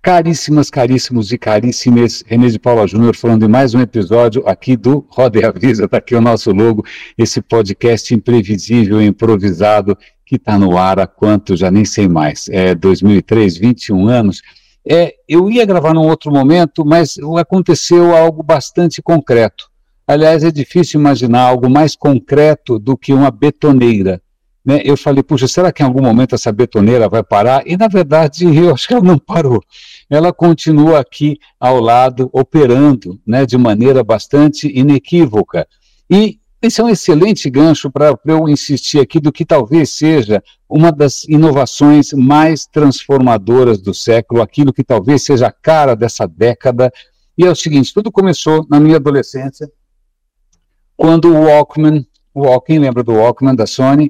Caríssimas, caríssimos e caríssimas, René de Paula Júnior falando em mais um episódio aqui do Roda e Avisa, está aqui o nosso logo, esse podcast imprevisível, improvisado, que está no ar há quanto, já nem sei mais, 2003, 21 anos. Eu ia gravar num outro momento, mas aconteceu algo bastante concreto. Aliás, é difícil imaginar algo mais concreto do que uma betoneira. Né? Eu falei, puxa, será que em algum momento essa betoneira vai parar? E, na verdade, eu acho que ela não parou. Ela continua aqui ao lado, operando, né, de maneira bastante inequívoca. E esse é um excelente gancho para eu insistir aqui do que talvez seja uma das inovações mais transformadoras do século, aquilo que talvez seja a cara dessa década. E é o seguinte, tudo começou na minha adolescência, quando o Walkman, lembra do Walkman da Sony?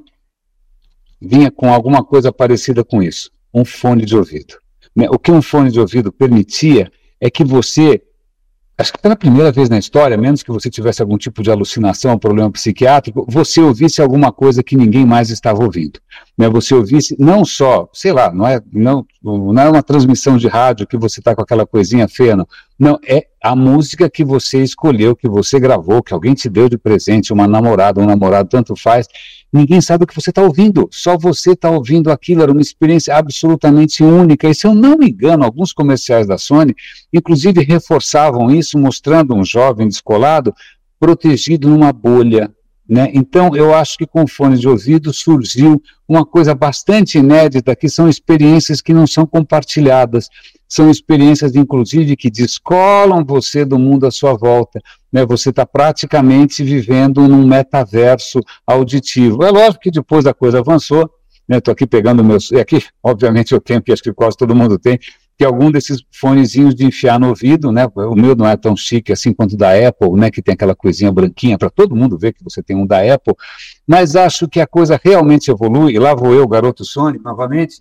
Vinha com alguma coisa parecida com isso, um fone de ouvido. O que um fone de ouvido permitia é que você, acho que pela primeira vez na história, menos que você tivesse algum tipo de alucinação, um problema psiquiátrico, você ouvisse alguma coisa que ninguém mais estava ouvindo. Né? Você ouvisse não só, sei lá, não é uma transmissão de rádio que você está com aquela coisinha feia, não, é a música que você escolheu, que você gravou, que alguém te deu de presente, uma namorada, um namorado, tanto faz. Ninguém sabe o que você está ouvindo, só você está ouvindo aquilo, era uma experiência absolutamente única, e se eu não me engano, alguns comerciais da Sony, inclusive reforçavam isso, mostrando um jovem descolado, protegido numa bolha, né? Então eu acho que com o fone de ouvido surgiu uma coisa bastante inédita, que são experiências que não são compartilhadas, são experiências inclusive que descolam você do mundo à sua volta, né? Você está praticamente vivendo num metaverso auditivo. É lógico que depois a coisa avançou, né? Estou aqui pegando meus, e aqui obviamente eu tenho, que acho que quase todo mundo tem, que algum desses fonezinhos de enfiar no ouvido, né? O meu não é tão chique assim quanto o da Apple, né? Que tem aquela coisinha branquinha para todo mundo ver que você tem um da Apple, mas acho que a coisa realmente evolui, e lá vou eu, garoto Sony, novamente,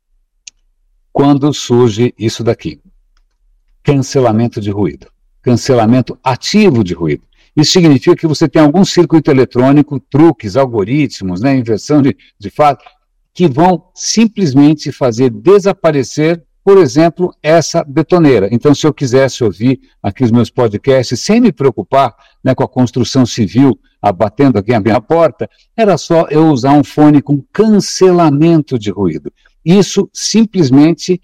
quando surge isso daqui, cancelamento de ruído, cancelamento ativo de ruído. Isso significa que você tem algum circuito eletrônico, truques, algoritmos, né? Inversão de fato, que vão simplesmente fazer desaparecer, por exemplo, essa betoneira. Então, se eu quisesse ouvir aqui os meus podcasts sem me preocupar, né, com a construção civil batendo aqui a minha porta, era só eu usar um fone com cancelamento de ruído. Isso simplesmente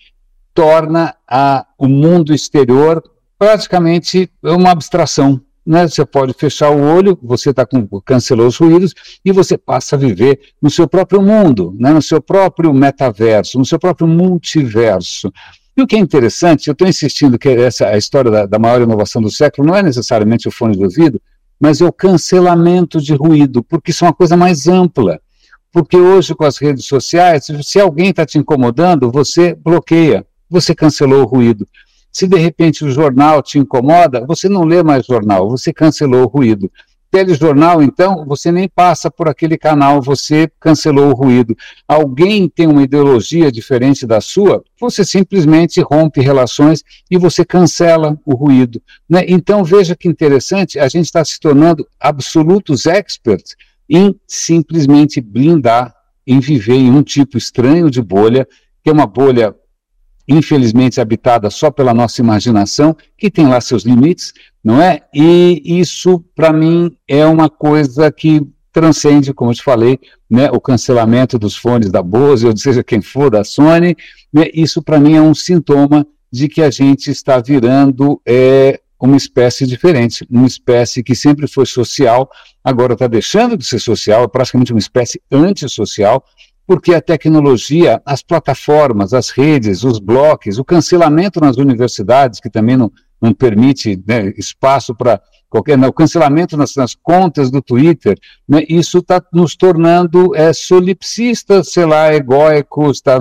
torna o mundo exterior praticamente uma abstração. Né? Você pode fechar o olho, você cancelou os ruídos e você passa a viver no seu próprio mundo, né? No seu próprio metaverso, no seu próprio multiverso. E o que é interessante, eu estou insistindo que a história da maior inovação do século não é necessariamente o fone de ouvido, mas é o cancelamento de ruído, porque isso é uma coisa mais ampla. Porque hoje, com as redes sociais, se alguém está te incomodando, você bloqueia, você cancelou o ruído. Se de repente o jornal te incomoda, você não lê mais jornal, você cancelou o ruído. Telejornal, então, você nem passa por aquele canal, você cancelou o ruído. Alguém tem uma ideologia diferente da sua, você simplesmente rompe relações e você cancela o ruído. Né? Então, veja que interessante, a gente está se tornando absolutos experts em simplesmente blindar, em viver em um tipo estranho de bolha, que é uma bolha infelizmente habitada só pela nossa imaginação, que tem lá seus limites, não é? E isso, para mim, é uma coisa que transcende, como eu te falei, né, o cancelamento dos fones da Bose, ou seja quem for, da Sony, né, isso para mim é um sintoma de que a gente está virando uma espécie diferente, uma espécie que sempre foi social, agora está deixando de ser social, é praticamente uma espécie antissocial, porque a tecnologia, as plataformas, as redes, os blogs, o cancelamento nas universidades, que também não permite, né, espaço para qualquer... o cancelamento nas contas do Twitter, né, isso está nos tornando solipsistas, sei lá, egóicos, está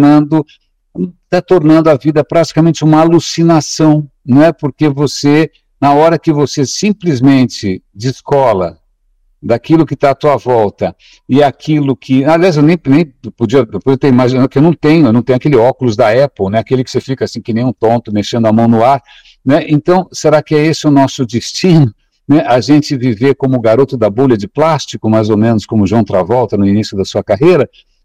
tornando a vida praticamente uma alucinação, não é? Porque você, na hora que você simplesmente descola daquilo que está à tua volta, e aquilo que, aliás, eu nem podia ter imaginado, que eu não tenho aquele óculos da Apple, né, aquele que você fica assim que nem um tonto, mexendo a mão no ar, né? Então, será que é esse o nosso destino? Né? A gente viver como o garoto da bolha de plástico, mais ou menos como John Travolta no início da sua carreira,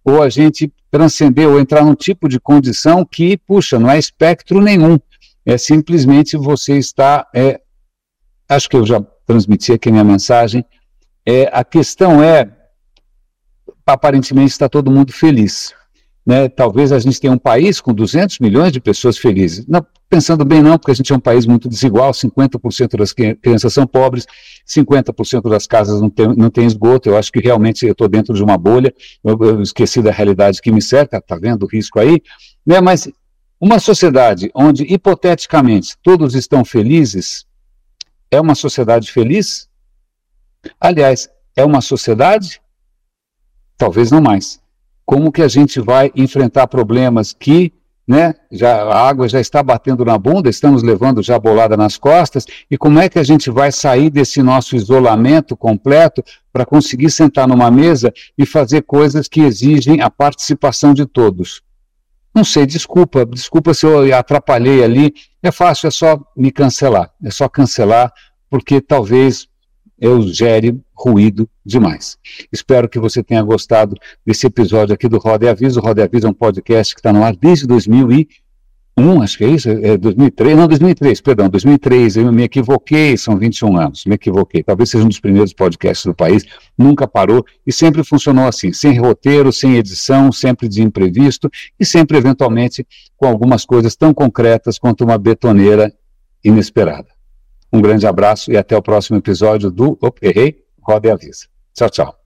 ou a gente transcender ou entrar num tipo de condição que, puxa, não é espectro nenhum, é simplesmente você está, acho que eu já transmiti aqui a minha mensagem, a questão aparentemente está todo mundo feliz, né? Talvez a gente tenha um país com 200 milhões de pessoas felizes. Não, pensando bem não, porque a gente é um país muito desigual, 50% das crianças são pobres, 50% das casas não tem esgoto. Eu acho que realmente eu estou dentro de uma bolha, eu esqueci da realidade que me cerca, está vendo o risco aí, né? Mas uma sociedade onde, hipoteticamente, todos estão felizes, é uma sociedade feliz? Aliás, é uma sociedade? Talvez não mais. Como que a gente vai enfrentar problemas que, né, a água já está batendo na bunda, estamos levando já bolada nas costas, e como é que a gente vai sair desse nosso isolamento completo para conseguir sentar numa mesa e fazer coisas que exigem a participação de todos? Não sei, desculpa se eu atrapalhei ali, é fácil, é só me cancelar, é só cancelar, porque talvez eu gere ruído demais. Espero que você tenha gostado desse episódio aqui do Roda e Avisa. O Roda e Avisa é um podcast que está no ar desde 2001, acho que é isso, 2003, não, 2003, perdão, 2003, eu me equivoquei, são 21 anos, me equivoquei, talvez seja um dos primeiros podcasts do país, nunca parou e sempre funcionou assim, sem roteiro, sem edição, sempre de imprevisto e sempre, eventualmente, com algumas coisas tão concretas quanto uma betoneira inesperada. Um grande abraço e até o próximo episódio do Roda e Avisa. Tchau, tchau.